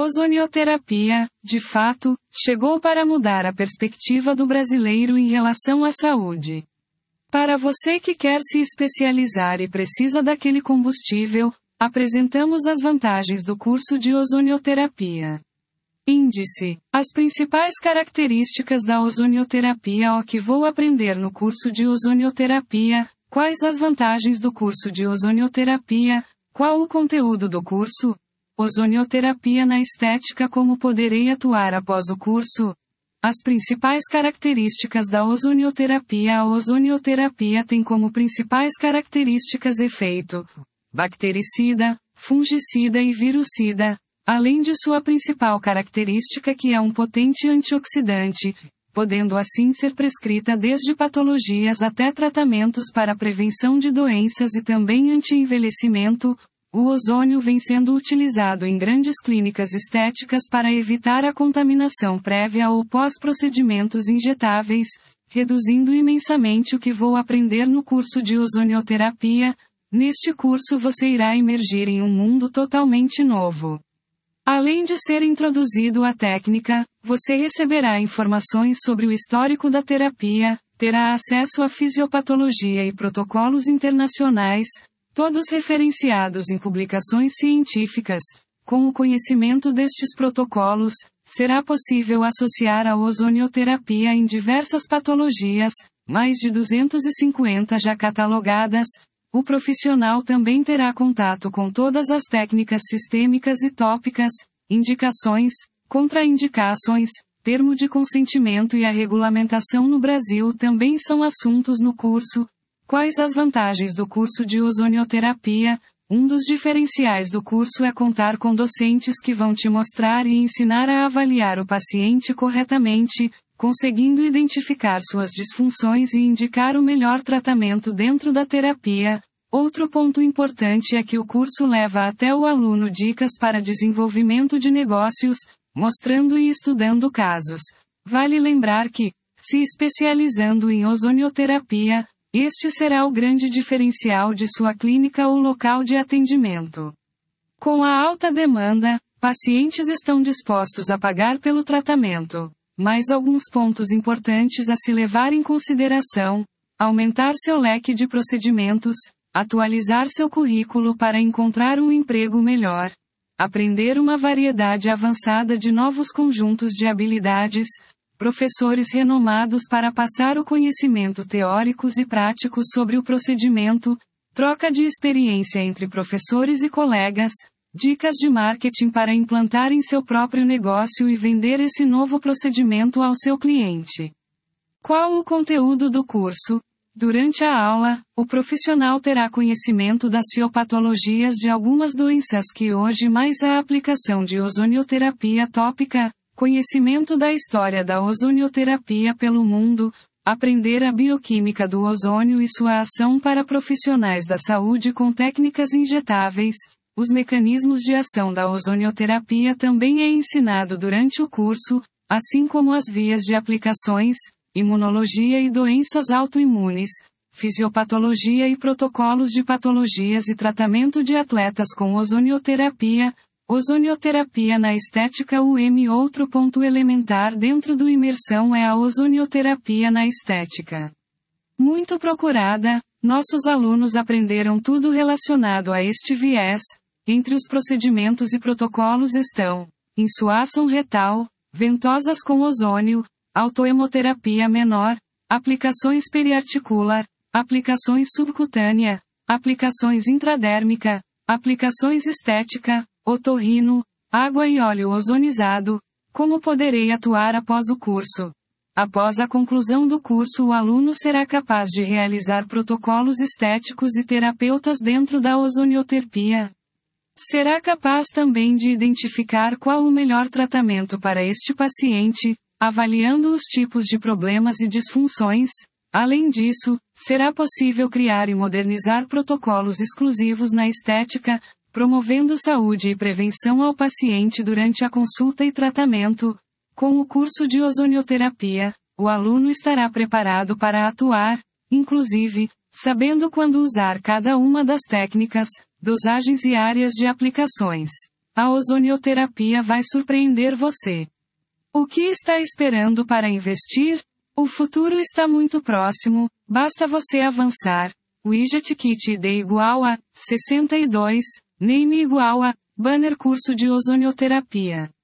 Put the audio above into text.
ozonioterapia, de fato, chegou para mudar a perspectiva do brasileiro em relação à saúde. Para você que quer se especializar e precisa daquele combustível, apresentamos as vantagens do curso de ozonioterapia. Índice: as principais características da ozonioterapia. O que vou aprender no curso de ozonioterapia? Quais as vantagens do curso de ozonioterapia? Qual o conteúdo do curso? Ozonioterapia na estética. Como poderei atuar após o curso? As principais características da ozonioterapia. A ozonioterapia tem como principais características efeito bactericida, fungicida e virucida, além de sua principal característica que é um potente antioxidante, podendo assim ser prescrita desde patologias até tratamentos para prevenção de doenças e também anti-envelhecimento. O ozônio vem sendo utilizado em grandes clínicas estéticas para evitar a contaminação prévia ou pós-procedimentos injetáveis, reduzindo imensamente o que vou aprender no curso de ozonioterapia. Neste curso você irá imergir em um mundo totalmente novo. Além de ser introduzido à técnica, você receberá informações sobre o histórico da terapia, terá acesso à fisiopatologia e protocolos internacionais, todos referenciados em publicações científicas. Com o conhecimento destes protocolos, será possível associar a ozonioterapia em diversas patologias, mais de 250 já catalogadas. O profissional também terá contato com todas as técnicas sistêmicas e tópicas, indicações, contraindicações, termo de consentimento e a regulamentação no Brasil também são assuntos no curso. Quais as vantagens do curso de ozonioterapia? Um dos diferenciais do curso é contar com docentes que vão te mostrar e ensinar a avaliar o paciente corretamente, conseguindo identificar suas disfunções e indicar o melhor tratamento dentro da terapia. Outro ponto importante é que o curso leva até o aluno dicas para desenvolvimento de negócios, mostrando e estudando casos. Vale lembrar que, se especializando em ozonioterapia, este será o grande diferencial de sua clínica ou local de atendimento. Com a alta demanda, pacientes estão dispostos a pagar pelo tratamento. Mais alguns pontos importantes a se levar em consideração: aumentar seu leque de procedimentos, atualizar seu currículo para encontrar um emprego melhor, aprender uma variedade avançada de novos conjuntos de habilidades, professores renomados para passar o conhecimento teóricos e práticos sobre o procedimento, troca de experiência entre professores e colegas, dicas de marketing para implantar em seu próprio negócio e vender esse novo procedimento ao seu cliente. Qual o conteúdo do curso? Durante a aula, o profissional terá conhecimento das fisiopatologias de algumas doenças que hoje mais a aplicação de ozonioterapia tópica, conhecimento da história da ozonioterapia pelo mundo, aprender a bioquímica do ozônio e sua ação para profissionais da saúde com técnicas injetáveis. Os mecanismos de ação da ozonioterapia também é ensinado durante o curso, assim como as vias de aplicações, imunologia e doenças autoimunes, fisiopatologia e protocolos de patologias e tratamento de atletas com ozonioterapia. Ozonioterapia na estética. Outro ponto elementar dentro do imersão é a ozonioterapia na estética. Muito procurada, nossos alunos aprenderam tudo relacionado a este viés. Entre os procedimentos e protocolos estão: insuação retal, ventosas com ozônio, autohemoterapia menor, aplicações periarticular, aplicações subcutânea, aplicações intradérmica, aplicações estética, otorrino, água e óleo ozonizado. Como poderei atuar após o curso? Após a conclusão do curso, o aluno será capaz de realizar protocolos estéticos e terapeutas dentro da ozonioterapia. Será capaz também de identificar qual o melhor tratamento para este paciente, avaliando os tipos de problemas e disfunções. Além disso, será possível criar e modernizar protocolos exclusivos na estética, promovendo saúde e prevenção ao paciente durante a consulta e tratamento. Com o curso de ozonioterapia, o aluno estará preparado para atuar, inclusive, sabendo quando usar cada uma das técnicas, dosagens e áreas de aplicações. A ozonioterapia vai surpreender você. O que está esperando para investir? O futuro está muito próximo, basta você avançar. Widget Kit ID igual a 62, Name igual a Banner curso de ozonioterapia.